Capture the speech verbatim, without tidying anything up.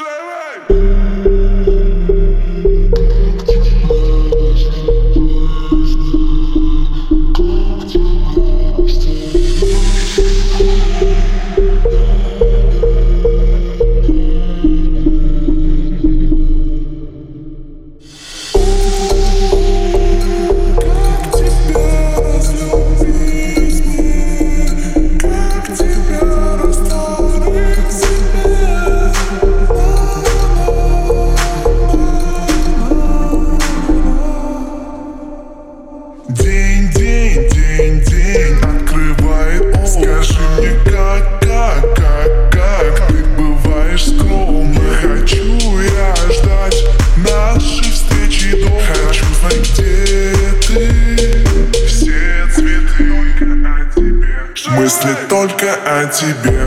День, день, день, день открывает он. Скажи мне, как, как, как, как ты бываешь скромно. Хочу я ждать нашей встречи долго. Хочу знать, где ты. Все цветы только о тебе. Мысли только о тебе.